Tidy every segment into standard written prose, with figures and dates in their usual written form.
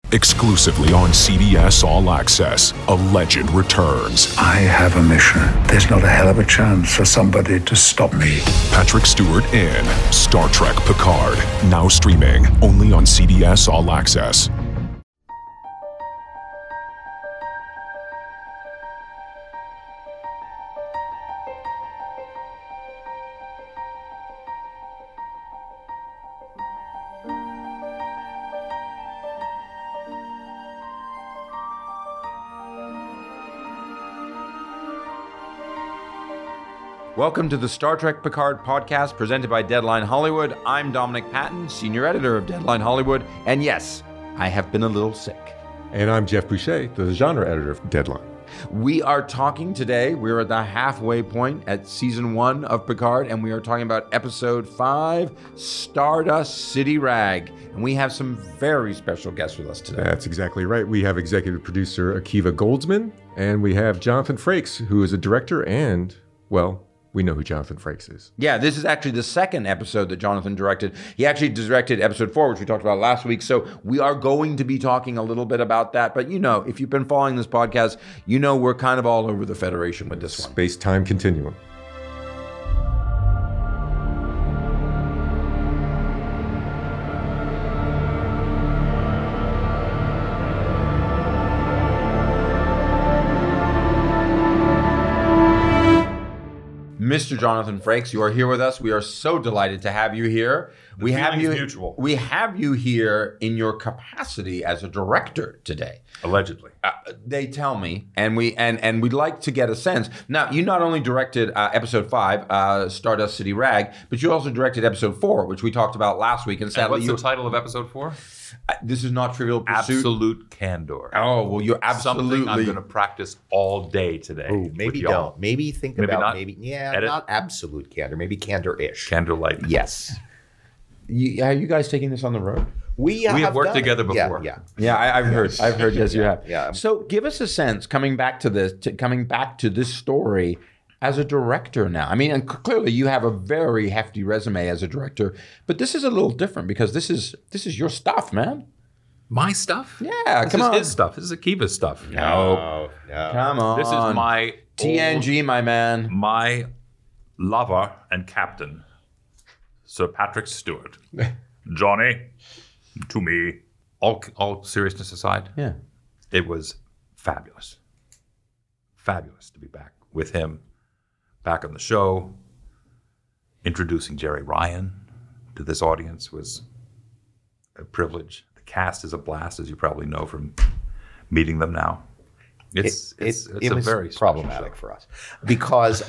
Exclusively on CBS All Access, a legend returns. I have a mission. There's not a hell of a chance for somebody to stop me. Patrick Stewart in Star Trek Picard, now streaming only on CBS All Access. Welcome to the Star Trek Picard podcast presented by Deadline Hollywood. I'm Dominic Patton, senior editor of Deadline Hollywood. And yes, I have been a little sick. And I'm Jeff Boucher, the genre editor of Deadline. We are talking today, we're at the halfway point at season 1 of Picard, and we are talking about episode 5, Stardust City Rag. And we have some very special guests with us today. That's exactly right. We have executive producer Akiva Goldsman, and we have Jonathan Frakes, who is a director and, well, we know who Jonathan Frakes is. Yeah, this is actually the second episode that Jonathan directed. He actually directed episode 4, which we talked about last week. So we are going to be talking a little bit about that. But you know, if you've been following this podcast, you know we're kind of all over the Federation with this one. Space-time continuum. Mr. Jonathan Frakes, you are here with us. We are so delighted to have you here. We have you here in your capacity as a director today. Allegedly. They tell me, and we'd like to get a sense. Now, you not only directed episode 5, Stardust City Rag, but you also directed episode 4, which we talked about last week. And sadly, what's the title of episode 4? This is not Trivial Pursuit. Absolute Candor. Oh, well, you're absolutely... Something I'm going to practice all day today. Ooh, maybe don't. Maybe think maybe about not not absolute candor. Maybe candor-ish. Candor-like. Yes. Are you guys taking this on the road? We have worked together before. Yeah. I've heard. Yes, you have. Yeah. So, give us a sense coming back to this story as a director now. I mean, and clearly you have a very hefty resume as a director, but this is a little different because this is your stuff, man. My stuff? Yeah, this come on. This is his stuff. This is Akiva's stuff. No. Come on. This is my TNG, my man. My lover and captain, Sir Patrick Stewart. Johnny, to me, all seriousness aside, yeah, it was fabulous. Fabulous to be back with him, back on the show. Introducing Jerry Ryan to this audience was a privilege. The cast is a blast, as you probably know from meeting them now. It was a very problematic for us because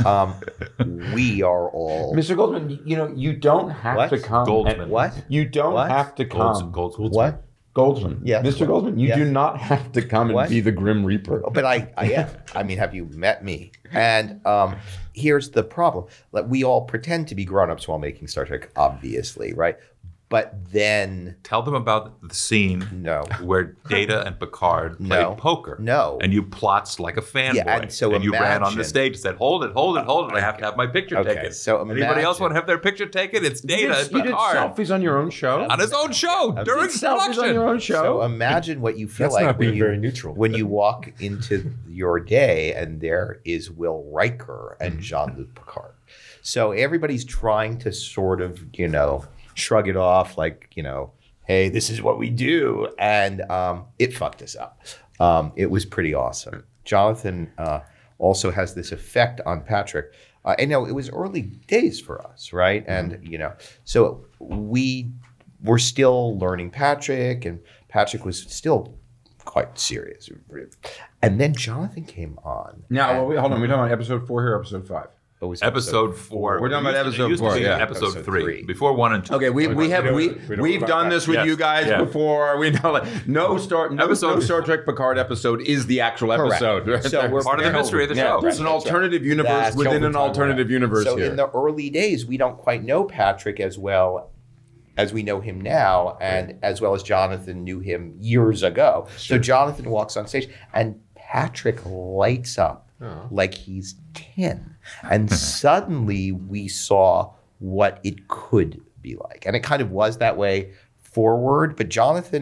we are all Mr. Goldman. You don't have to come. Goldsman. What? You don't have to come. Goldsman. What? Goldsman. Yeah. Mr. Goldsman, you do not have to come and be the Grim Reaper. But I am. I mean, have you met me? And here's the problem: we all pretend to be grown-ups while making Star Trek, obviously, right? But then... Tell them about the scene where Data and Picard played poker. No. And you plots like a fanboy. Yeah, and you ran on the stage and said, hold it. I have to have my picture taken. So anybody else want to have their picture taken? It's Data and Picard. You did selfies on your own show? On his own show during production. On your own show? So imagine what you feel That's like not being very neutral. when you walk into your day and there is Will Riker and Jean-Luc Picard. So everybody's trying to sort of, shrug it off like, hey, this is what we do. And it fucked us up. It was pretty awesome. Jonathan also has this effect on Patrick. And it was early days for us, right? And, so we were still learning Patrick, and Patrick was still quite serious. And then Jonathan came on. Now, hold on. We're talking about episode 4 here, or episode 5? It was episode 4. We're talking about episode 4. Yeah, episode 3. Before 1 and 2. Okay, we've done this with you guys before. We know no Star Trek Picard episode is the actual episode. Right? So we're part of the mystery of the show. It's an alternative universe within an alternative universe. So here. In the early days, we don't quite know Patrick as well as we know him now, and as well as Jonathan knew him years ago. Sure. So Jonathan walks on stage, and Patrick lights up. Like he's 10. And suddenly we saw what it could be like. And it kind of was that way forward. But Jonathan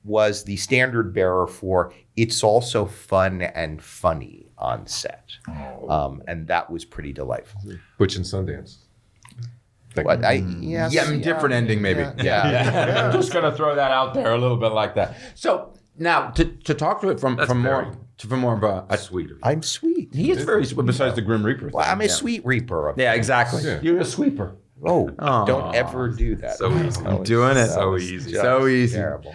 was the standard bearer for it's also fun and funny on set. And that was pretty delightful. Butch and Sundance. What, yes, different ending maybe. Yeah. I'm just gonna throw that out there a little bit like that. So now to talk to it from more of a Sweet. I'm sweet. he is very sweet, besides the Grim Reaper. Well, thing. I'm a sweet reaper. Yeah, exactly. Yeah. You're a sweeper. Oh, don't ever do that. So easy. That was- Doing it. that So was easy. just So easy. Terrible.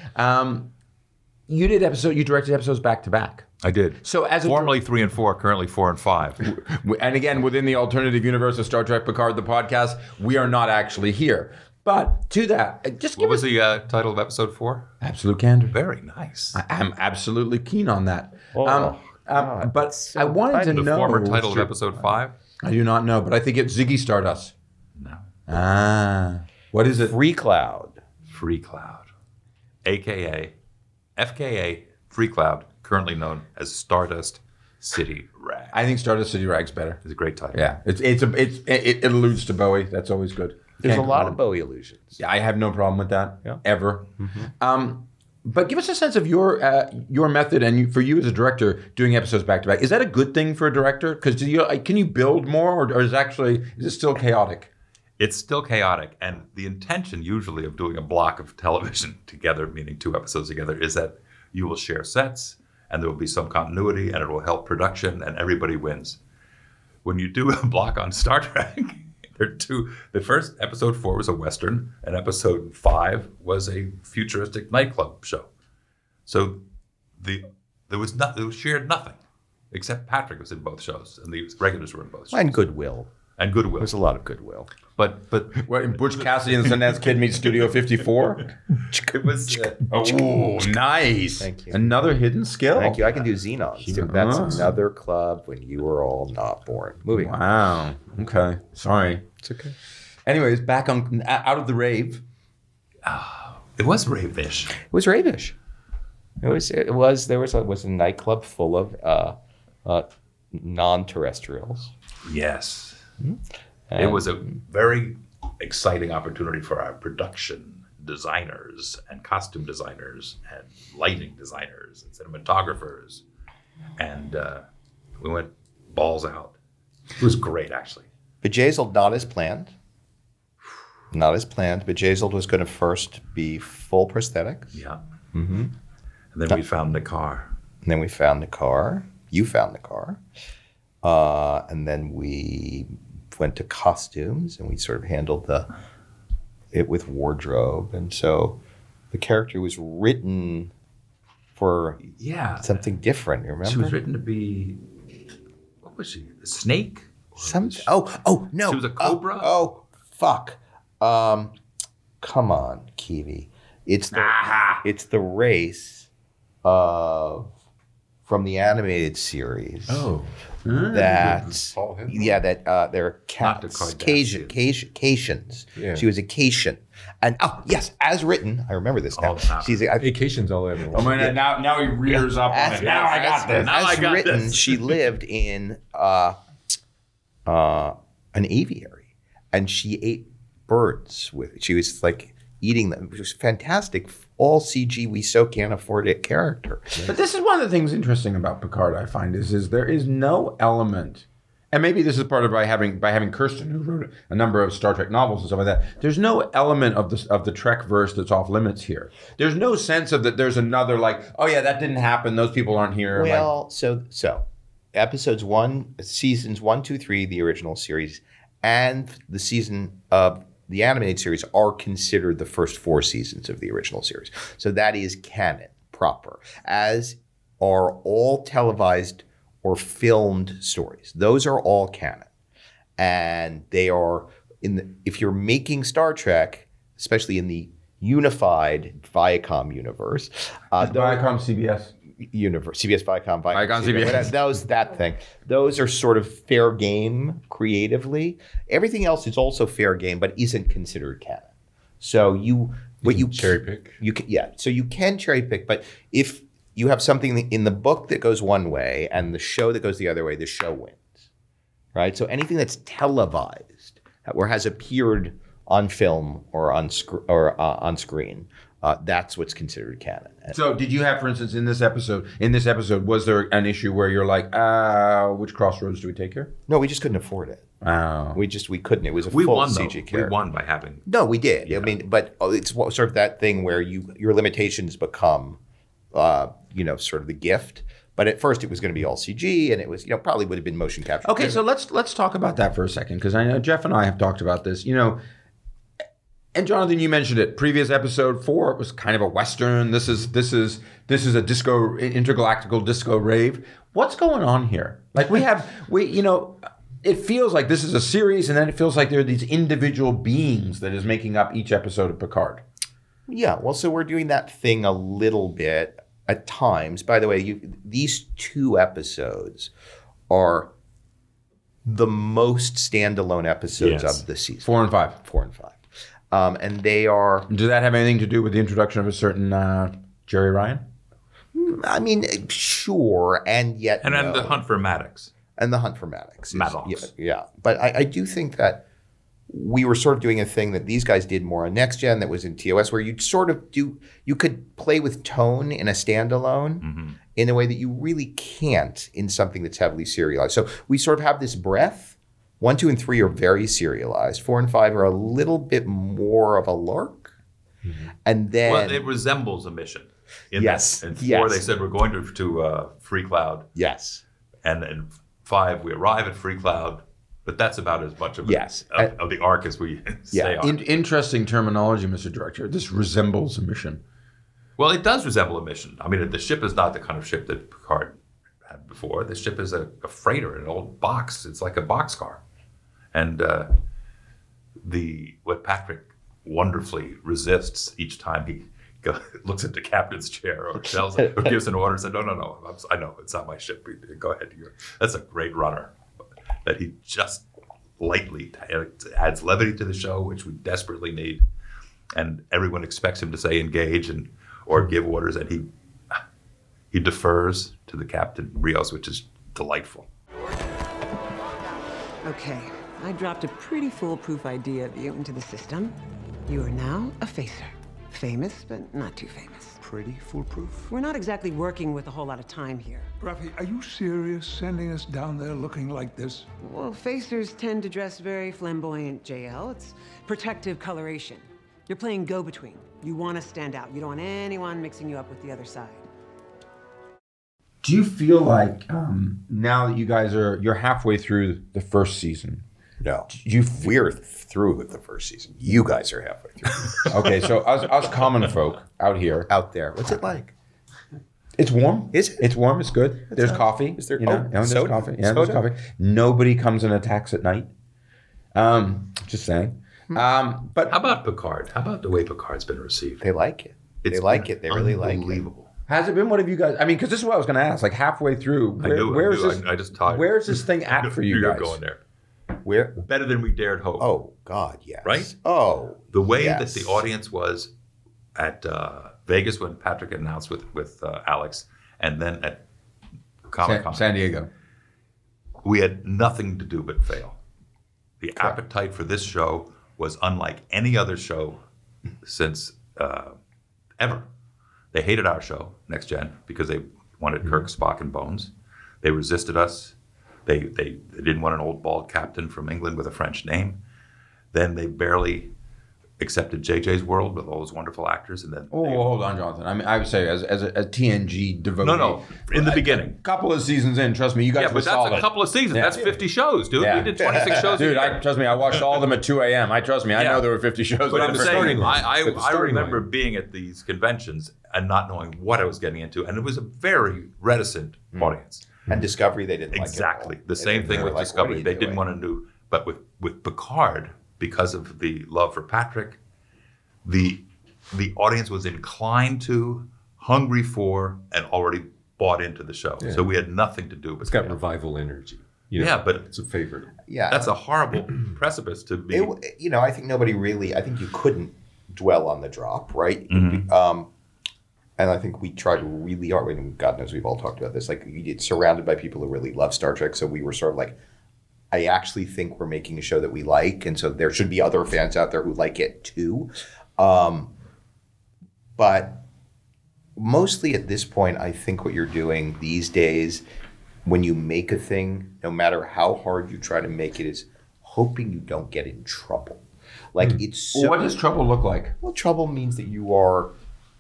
You directed episodes back to back. I did. So as a Formerly 3 and 4, currently 4 and 5. And again, within the alternative universe of Star Trek Picard, the podcast, we are not actually here. But to that, just What give was us the title of episode 4? absolute candor. Very nice. I'm absolutely keen on that. God, But I wanted to The know. former title of episode 5? I do not know, but I think it's Ziggy Stardust. No. What is it? Free Cloud. Free Cloud. AKA, FKA, Free Cloud, currently known as Stardust City Rag. I think Stardust City Rag's better. It's a great title. Yeah, it alludes to Bowie. That's always good. There's Can't a lot go of wrong. Bowie illusions. Yeah, I have no problem with that ever. Mm-hmm. But give us a sense of your method and for you as a director doing episodes back to back. Is that a good thing for a director? Because can you build more, or is it still chaotic? It's still chaotic, and the intention usually of doing a block of television together, meaning 2 episodes together, is that you will share sets, and there will be some continuity, and it will help production, and everybody wins. When you do a block on Star Trek, there are 2. The first episode 4 was a Western, and episode 5 was a futuristic nightclub show. So there was shared nothing, except Patrick was in both shows, and the regulars were in both shows. And goodwill. And goodwill. There's a lot of goodwill. But What, in Butch Cassidy and the Sundance Kid meets Studio 54? it was Oh, nice. Thank you. Another hidden skill. Thank you. I can do Xenons too. That's another club when you were all not born. Moving on. Wow. Okay. Sorry. It's okay. Anyways, back on Out of the Rave. It was rave-ish. It was ravish. There was a nightclub full of non-terrestrials. Yes. It was a very exciting opportunity for our production designers and costume designers and lighting designers and cinematographers. And we went balls out. It was great, actually. Bejazzled not as planned. Not as planned. Bejazzled was going to first be full prosthetic. Yeah. Mm-hmm. And then we found the car. And then we found the car. You found the car. And then we went to costumes and we sort of handled it with wardrobe. And so the character was written for something different. You remember? She was written to be, what was she? A snake? Oh, no. She was a cobra? Oh, fuck. Come on, Kiwi. It's the race from the animated series. Oh. That Paul Hensel? they're Not the Cations. Yeah. She was a Cation, and yes, as written, I remember this now. She's Vacations all over. Oh man, now he rears up on it. Now I got this. Now I As got written, this. she lived in an aviary, and she ate birds with. She was like eating them. It was fantastic. All CG, we so can't afford it character. But this is one of the things interesting about Picard. I find is there is no element, and maybe this is part of by having Kirsten, who wrote a number of Star Trek novels and stuff like that. There's no element of the Trek verse that's off limits here. There's no sense of that. There's another like, oh yeah, that didn't happen. Those people aren't here. Well, so episodes 1, seasons 1, 2, 3, the original series, and the season of the animated series are considered the first 4 seasons of the original series. So that is canon proper, as are all televised or filmed stories. Those are all canon. And they are, if you're making Star Trek, especially in the unified Viacom universe. Viacom, CBS. Universe, CBS, Viacom, CBS. That thing. Those are sort of fair game creatively. Everything else is also fair game, but isn't considered canon. So you cherry pick. So you can cherry pick, but if you have something in the book that goes one way and the show that goes the other way, the show wins, right? So anything that's televised or has appeared on film or on screen that's what's considered canon. So did you have, for instance, in this episode, was there an issue where you're like, which crossroads do we take here? No, we just couldn't afford it. Oh. We couldn't. It was a We full won, CG though. character. We won by having. No, we did. I mean, but it's sort of that thing where your limitations become, sort of the gift. But at first, it was going to be all CG, and it was, probably would have been motion capture. Okay, so let's talk about that for a second, because I know Jeff and I have talked about this. And Jonathan, you mentioned it. Previous episode 4, it was kind of a Western. This is a intergalactical disco rave. What's going on here? Like it feels like this is a series, and then it feels like there are these individual beings that is making up each episode of Picard. Yeah, well, so we're doing that thing a little bit at times. By the way, these 2 episodes are the most standalone episodes of the season. 4 and 5. 4 and 5. And they are... Does that have anything to do with the introduction of a certain Jerry Ryan? I mean, sure, and yet And then the hunt for Maddox. And the hunt for Maddox. Maddox. Yeah. But I do think that we were sort of doing a thing that these guys did more on Next Gen that was in TOS, where you'd sort of you could play with tone in a standalone in a way that you really can't in something that's heavily serialized. So we sort of have this breadth. 1, 2, and 3 are very serialized. 4 and 5 are a little bit more of a lark. And then... Well, it resembles a mission. Yes. In 4, Yes. they said we're going to Free Cloud. Yes. And in 5, we arrive at Free Cloud. But that's about as much of, Yes. of the arc as we stay on. Interesting terminology, Mr. Director. This resembles a mission. Well, it does resemble a mission. I mean, the ship is not the kind of ship that Picard had before. The ship is a freighter, an old box. It's like a boxcar. And what Patrick wonderfully resists each time he looks at the captain's chair or gives an order and says, no, I know, it's not my ship. Go ahead. That's a great runner. That he just lightly adds levity to the show, which we desperately need. And everyone expects him to say engage or give orders, and he defers to the Captain Rios, which is delightful. Okay, I dropped a pretty foolproof idea of you into the system. You are now a facer. Famous, but not too famous. Pretty foolproof. We're not exactly working with a whole lot of time here. Rafi, are you serious sending us down there looking like this? Well, facers tend to dress very flamboyant, JL. It's protective coloration. You're playing go-between. You want to stand out. You don't want anyone mixing you up with the other side. Do you feel like now that you guys you're halfway through the first season? No. We're through with the first season. You guys are halfway through. Okay, so us common folk out here. Out there. What's it like? It's warm. Is it? It's warm. It's good. There's coffee. Is there there's soda? coffee. Yeah, Soda? there's coffee. Nobody comes and attacks at night. Just saying. But How about Picard? How about the way Picard's been received? They like it. It's They like it. They really like it. unbelievable. has it been? What have you guys? I mean, because this is what I was going to ask. Like halfway through, where's this? I just taught. Where's this thing at for you You're guys? going there. Where? Better than we dared hope. Oh, God, yes. Right? Oh, The way yes. that the audience was at Vegas when Patrick had announced with Alex, and then at Comic-Con. San Diego. We had nothing to do but fail. The appetite for this show was unlike any other show since ever. They hated our show, Next Gen, because they wanted Kirk, Spock, and Bones. They resisted us. They didn't want an old bald captain from England with a French name. Then they barely accepted JJ's World with all those wonderful actors, and then Hold on, Jonathan. I mean, I would say as a TNG devotee. No, in the beginning. A couple of seasons in, trust me, you guys Yeah, were but that's solid. a couple of seasons. Yeah. That's 50 shows, dude. Yeah. We did 26 shows. Dude, a year. trust me, I watched all of them at 2 a.m. I know there were 50 shows. But I'm in the saying, starting line. I starting remember line. being at these conventions and not knowing what I was getting into, and it was a very reticent audience. And Discovery, they didn't Exactly. like it. The same thing with Discovery. They didn't want to do, but with Picard, because of the love for Patrick, the audience was inclined to, hungry for, and already bought into the show. Yeah. So we had nothing to do but It's got fail. revival energy. Yeah, but it's a favorite. Yeah. that's a horrible precipice to be. I think nobody really, I think you couldn't dwell on the drop, right? And I think we tried really hard. And God knows we've all talked about this. Like, it's surrounded by people who really love Star Trek. So we were sort of like, I actually think we're making a show that we like. And so there should be other fans out there who like it too. But mostly at this point, I think what you're doing these days, when you make a thing, no matter how hard you try to make it, is hoping you don't get in trouble. Like it's so, Well, what does trouble look like? well, trouble means that you are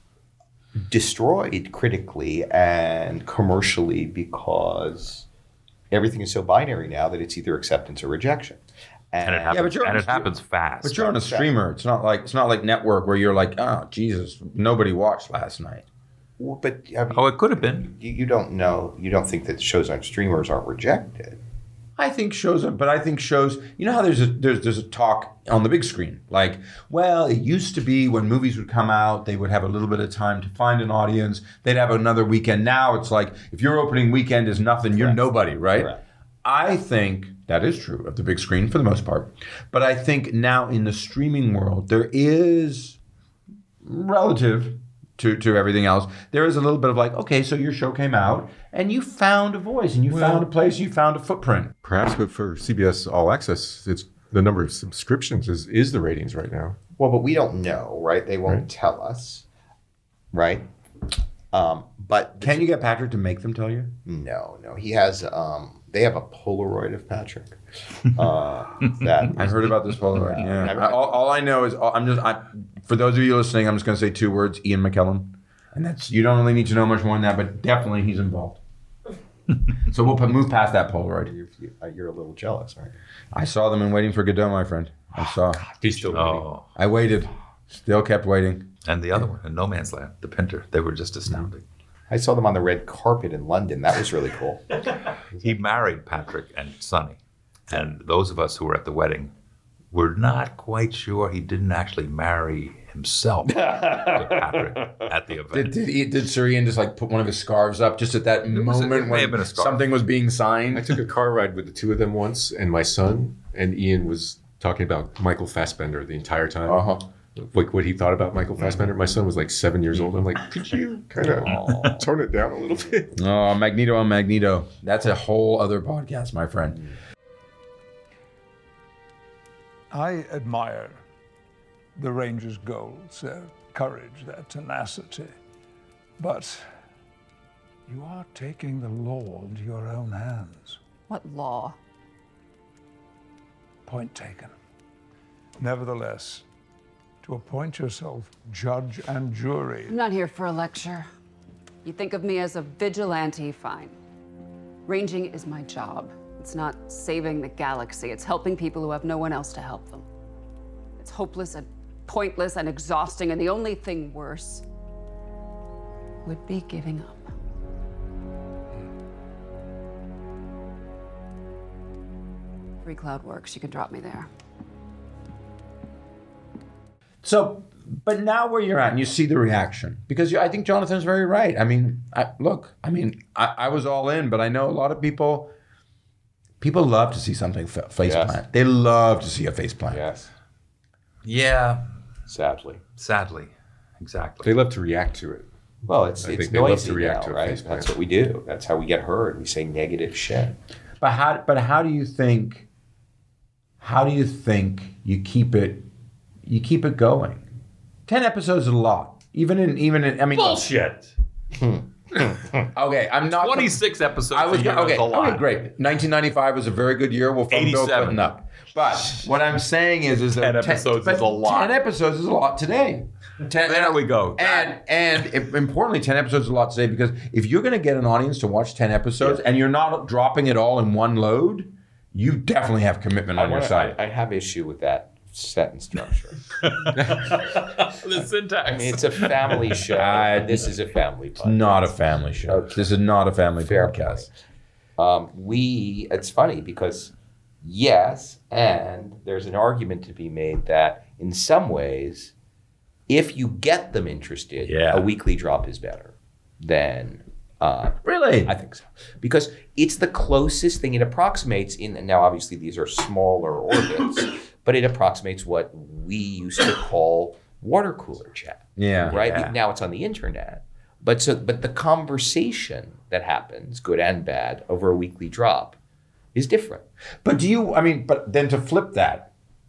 destroyed critically and commercially because everything is so binary now that it's either acceptance or rejection. And it happens, it happens fast. But you're on a streamer. It's not like network where you're like, oh Jesus, nobody watched last night. Well, but I mean, Oh, it could have been. you don't know. You don't think that shows on streamers aren't rejected. I think shows, but I think shows. You know how there's a talk on the big screen, like, well, it used to be when movies would come out, they would have a little bit of time to find an audience. They'd have another weekend. Now it's like if your opening weekend is nothing, you're nobody, right? Correct. I think that is true of the big screen for the most part, but I think now in the streaming world there is relative to everything else, there is a little bit of like, okay, so your show came out and you found a voice and you found a place, you found a footprint. Perhaps, but for CBS All Access, it's the number of subscriptions is the ratings right now. Well, but we don't know, right? They won't tell us, right? But Can you get Patrick to make them tell you? no, he has. They have a Polaroid of Patrick. That I've heard about this Polaroid. Yeah. All I know is for those of you listening, I'm just going to say two words: Ian McKellen, and that's you don't really need to know much more than that, but definitely he's involved. So we'll move past that Polaroid. you're a little jealous, right? I saw them in Waiting for Godot, my friend. I saw. He's still Oh, I waited. Still kept waiting. and the other one, in No Man's Land, The Pinter. They were just astounding. I saw them on the red carpet in London. That was really cool. He married Patrick and Sonny. And those of us who were at the wedding were not quite sure he didn't actually marry himself to Patrick at the event. Did Sir Ian just like put one of his scarves up just at that moment may have when been a scarf. something was being I signed? took a car ride with the two of them once, and my son and Ian was talking about Michael Fassbender the entire time. Uh-huh. Like what he thought about Michael Fassbender. My son was like 7 years old. I'm like, could you kind of tone it down a little bit? Oh, Magneto on Magneto. That's a whole other podcast, my friend. I admire the Rangers' goals, their courage, their tenacity. But you are taking the law into your own hands. What law? Point taken. Nevertheless, to appoint yourself judge and jury. I'm not here for a lecture. You think of me as a vigilante, fine. Ranging is my job. It's not saving the galaxy. It's helping people who have no one else to help them. It's hopeless and pointless and exhausting, and the only thing worse would be giving up. Free Cloud works. You can drop me there. So, but now where you're at, and you see the reaction, because I think Jonathan's very right. I mean, I was all in, but I know a lot of people love to see something face plant. They love to see a face plant. Yes. Yeah, Sadly. sadly. Exactly. They love to react to it. Well, it's think they love noisy to react now, to a right? face plant. That's what we do. That's how we get heard. We say negative shit. But how do you think you keep it going? 10 episodes is a lot. Even in I mean Bullshit. Okay, I'm not 26 episodes I was a year okay. is a lot. Okay, great. 1995 was a very good year. We'll phone Bill 87. Clinton up. But what I'm saying is that 10 episodes is a lot. 10 episodes is a lot today. There we go. And importantly, 10 episodes is a lot today because if you're going to get an audience to watch 10 episodes and you're not dropping it all in one load, you definitely have commitment on your side. I have issue with that sentence structure. The syntax. I mean, it's a family show. This is a family podcast. Not a family show. Okay. This is not a family Fair podcast. point. It's funny because yes, and there's an argument to be made that in some ways, if you get them interested, a weekly drop is better than Really? I think so. Because it's the closest thing it approximates in, now obviously these are smaller orbits, but it approximates what we used to call water cooler chat. Yeah. Right? Yeah. Now it's on the internet. But the conversation that happens, good and bad, over a weekly drop is different. But but then to flip that,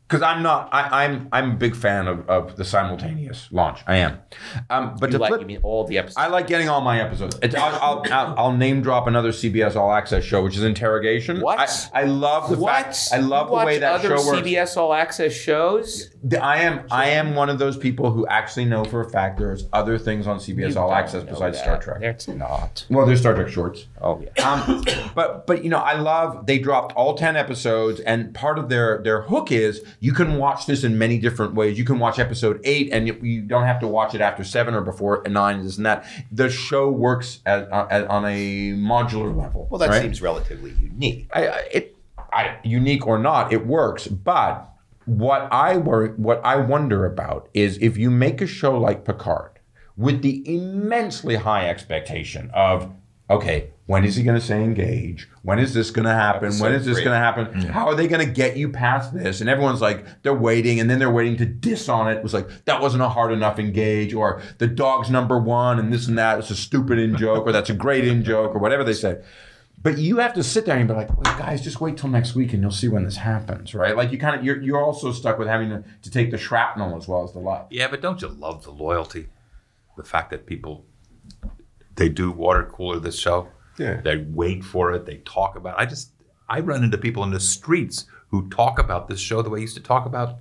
Because I'm a big fan of the simultaneous launch. I am. But You mean all the episodes? I like getting all my episodes. I'll name drop another CBS All Access show, which is Interrogation. What? I love the fact. I love the way that show works. Other CBS All Access shows? I am one of those people who actually know for a fact there's other things on CBS All Access besides Star Trek. That's not. Well, there's Star Trek shorts. Oh yeah. But you know, I love they dropped all 10 episodes, and part of their hook is you can watch this in many different ways. You can watch episode 8, and you don't have to watch it after 7 or before 9, this and that. The show works on a modular level. Well, that right? seems relatively unique. Unique or not, it works. But what I wonder about is if you make a show like Picard with the immensely high expectation of, okay, when is he going to say engage? When is this going to happen? When is this going to happen? Yeah. How are they going to get you past this? And everyone's like, they're waiting, and then they're waiting to diss on it. It was like, that wasn't a hard enough engage, or the dog's number 1, and this and that. It's a stupid in-joke, or that's a great in-joke, or whatever they say. But you have to sit there and be like, well, guys, just wait till next week, and you'll see when this happens, right? Like you're also stuck with having to take the shrapnel as well as the love. Yeah, but don't you love the loyalty? The fact that people, they do water cooler this show. Yeah. They wait for it. They talk about it. I run into people in the streets who talk about this show the way I used to talk about,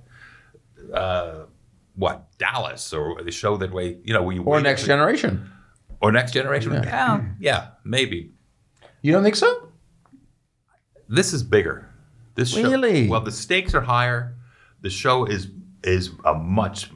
Dallas, or the show that way, you know, where you or Next Generation. Or Next Generation. Yeah, maybe. You don't think so? This is bigger. This show, really? Well, the stakes are higher. The show is a much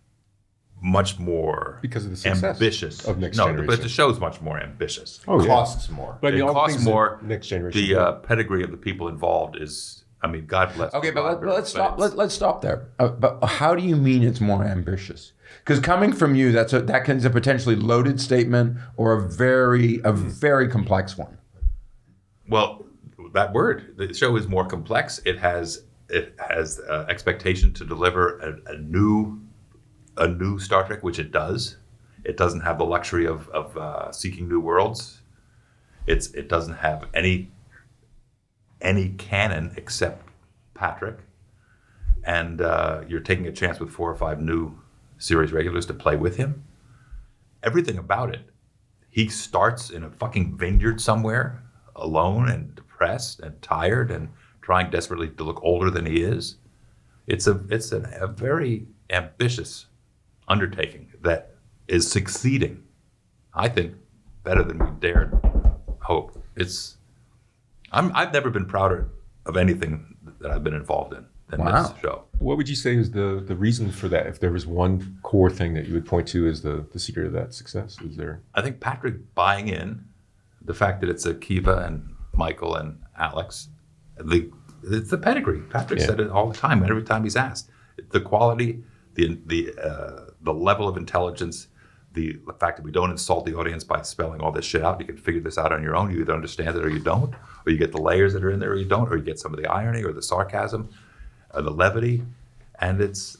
more because of the success ambitious of Next Generation. No, but the show's much more ambitious. Oh, costs more. But it costs more. Next Generation. The pedigree of the people involved is, I mean, God bless. Okay, but let's stop. Let's stop there. But how do you mean it's more ambitious? Because coming from you, that is a potentially loaded statement or a very complex one. Well, that word, the show is more complex. It has expectation to deliver a new Star Trek, which it does. It doesn't have the luxury of seeking new worlds. It doesn't have any canon except Patrick, and you're taking a chance with 4 or 5 new series regulars to play with him. Everything about it. He starts in a fucking vineyard somewhere, alone and depressed and tired and trying desperately to look older than he is. It's a very ambitious undertaking that is succeeding, I think, better than we dared hope. I've never been prouder of anything that I've been involved in than this show. What would you say is the reason for that? If there was one core thing that you would point to as the secret of that success, is there? I think Patrick buying in, the fact that it's Akiva and Michael and Alex, it's the pedigree. Patrick said it all the time, every time he's asked. The quality, the level of intelligence, the fact that we don't insult the audience by spelling all this shit out. You can figure this out on your own. You either understand it or you don't, or you get the layers that are in there or you don't, or you get some of the irony or the sarcasm, or the levity, and it's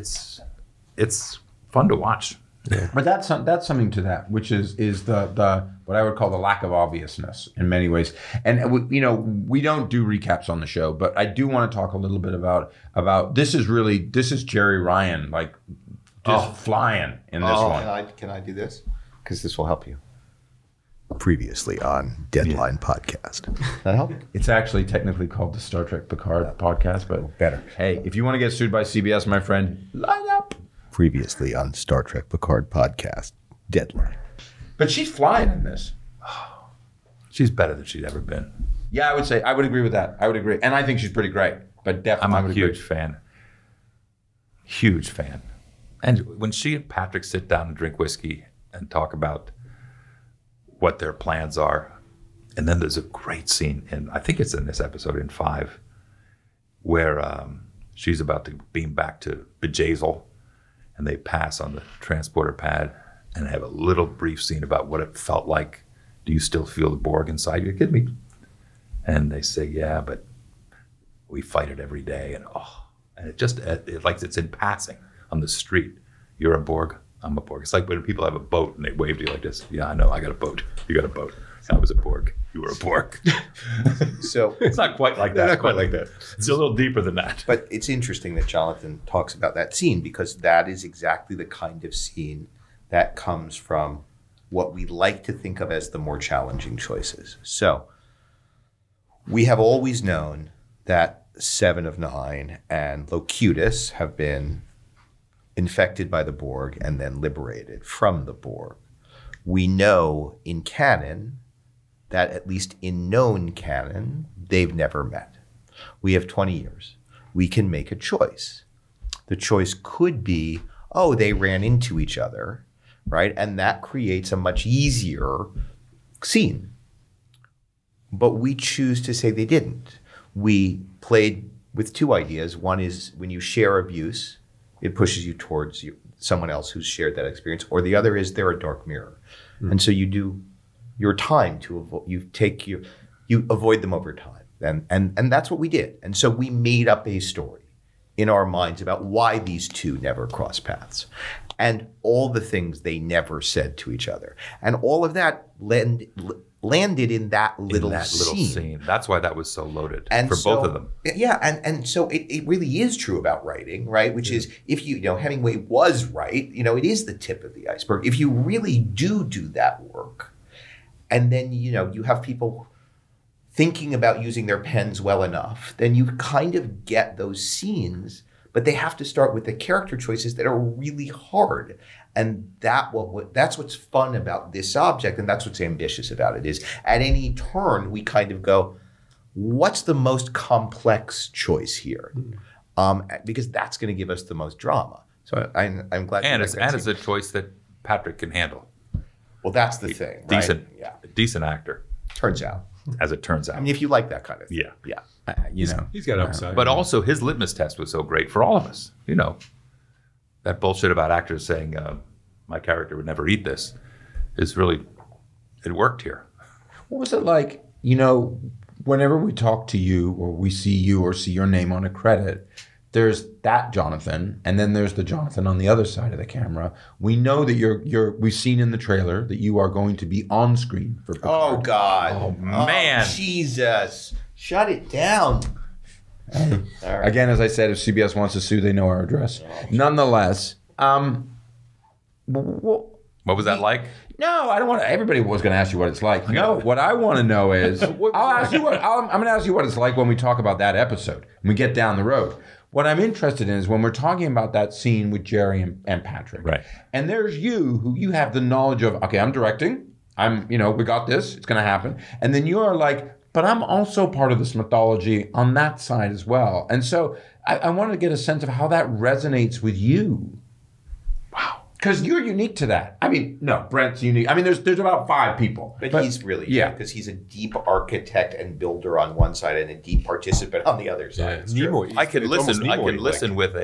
fun to watch. Yeah. But that's something to that, which is the what I would call the lack of obviousness in many ways. And we don't do recaps on the show, but I do want to talk a little bit about this is Jerry Ryan like just flying in this one. Can I do this? Because this will help you. Previously on Deadline Podcast. That help? It's actually technically called the Star Trek Picard podcast, but better. Hey, if you want to get sued by CBS, my friend, line up. Previously on Star Trek Picard podcast, Deadline. But she's flying in this. She's better than she's ever been. Yeah, I would agree with that. I would agree. And I think she's pretty great. But definitely I'm a huge fan. Huge fan. And when she and Patrick sit down and drink whiskey and talk about what their plans are, and then there's a great scene, and I think it's in this episode in 5, where she's about to beam back to Bjayzl, and they pass on the transporter pad and have a little brief scene about what it felt like. Do you still feel the Borg inside you? You kidding me? And they say, yeah, but we fight it every day. And it's in passing on the street. You're a Borg, I'm a Borg. It's like when people have a boat and they wave to you like this. Yeah, I know, I got a boat. You got a boat. I was a Borg. You were a Borg. So It's not quite like that. Not quite but like that. It's a little deeper than that. But it's interesting that Jonathan talks about that scene because that is exactly the kind of scene that comes from what we like to think of as the more challenging choices. So we have always known that Seven of Nine and Locutus have been infected by the Borg and then liberated from the Borg. We know in canon that, at least in known canon, they've never met. We have 20 years. We can make a choice. The choice could be, oh, they ran into each other, right? And that creates a much easier scene. But we choose to say they didn't. We played with two ideas. One is when you share abuse, it pushes you towards someone else who's shared that experience. Or the other is they're a dark mirror. And so you do your time to avoid, you avoid them over time. And that's what we did. And so we made up a story in our minds about why these two never crossed paths and all the things they never said to each other. And all of that landed in that little scene. That's why that was so loaded And for so- both of them. Yeah, and so it really is true about writing, right? Which is, if you know, Hemingway was right, it is the tip of the iceberg. If you really do that work, and then, you have people thinking about using their pens well enough, then you kind of get those scenes, but they have to start with the character choices that are really hard. And that's what's fun about this object, and that's what's ambitious about it, is at any turn we kind of go, what's the most complex choice here? Because that's going to give us the most drama. So I'm glad. And you it's like that scene. a choice that Patrick can handle. Well, that's the thing, right? Decent, Yeah. decent actor, Turns out. as it turns out. I mean, if you like that kind of thing. Yeah. Yeah. He's got upside. But also his litmus test was so great for all of us. That bullshit about actors saying my character would never eat this is really, it worked here. What was it like, whenever we talk to you or we see you or see your name on a credit, there's that Jonathan, and then there's the Jonathan on the other side of the camera. We know that we've seen in the trailer that you are going to be on screen for Picard. Oh, God. Oh, man. Jesus. Shut it down. Again, as I said, if CBS wants to sue, they know our address. Nonetheless, What was that like? no, I don't want to. Everybody was going to ask you what it's like. No, what I want to know is, I'm going to ask you what it's like when we talk about that episode, when we get down the road. What I'm interested in is when we're talking about that scene with Jerry and Patrick. Right. And there's you, who you have the knowledge of, okay, I'm directing. We got this. It's going to happen. And then you're like, but I'm also part of this mythology on that side as well. And so I wanted to get a sense of how that resonates with you. Wow. Because you're unique to that. No, Brent's unique. There's about 5 people. But he's really, because he's a deep architect and builder on one side and a deep participant on the other side. It's true. Nimoy. I could It's listen. almost I could Nimoy-like. listen with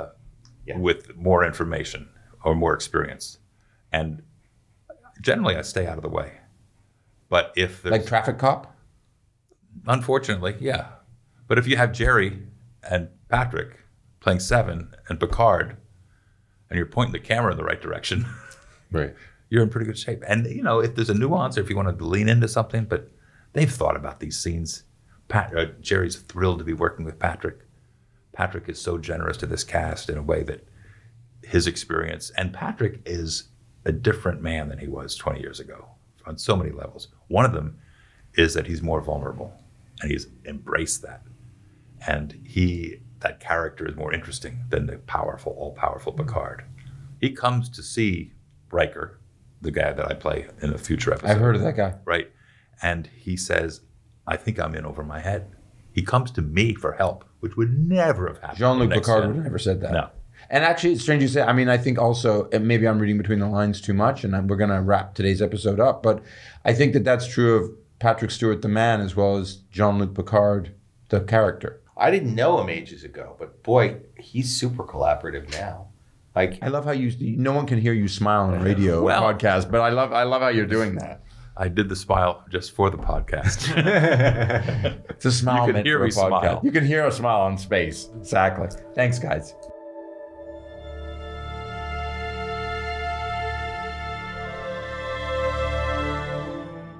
with more information or more experience, and generally I stay out of the way. But if there's, Like Traffic Cop? unfortunately, yeah. But if you have Jerry and Patrick playing Seven and Picard, and you're pointing the camera in the right direction, Right. you're in pretty good shape. And if there's a nuance, or if you want to lean into something, but they've thought about these scenes. Jerry's thrilled to be working with Patrick. Patrick is so generous to this cast in a way that his experience, and Patrick is a different man than he was 20 years ago on so many levels. One of them is that he's more vulnerable, and he's embraced that. And that character is more interesting than the powerful, all-powerful Picard. He comes to see Riker, the guy that I play in a future episode. I've heard of that guy. Right. And he says, I think I'm in over my head. He comes to me for help, which would never have happened. Jean-Luc next Picard gen. would have never said that. No. And actually, it's strange you say. I think also, and maybe I'm reading between the lines too much, and we're going to wrap today's episode up. But I think that that's true of Patrick Stewart, the man, as well as Jean-Luc Picard, the character. I didn't know him ages ago, but boy, he's super collaborative now. Like, I love how no one can hear you smile on radio or podcast, but I love how you're doing that. I did the smile just for the podcast. It's a smile You can meant hear for a me podcast. smile. You can hear a smile in space. Exactly. Thanks, guys.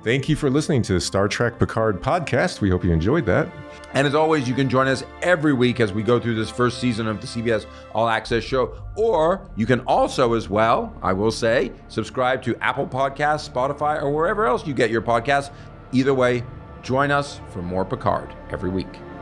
Thank you for listening to the Star Trek Picard podcast. We hope you enjoyed that. And as always, you can join us every week as we go through this first season of the CBS All Access show. Or you can also, as well, I will say, subscribe to Apple Podcasts, Spotify, or wherever else you get your podcasts. Either way, join us for more Picard every week.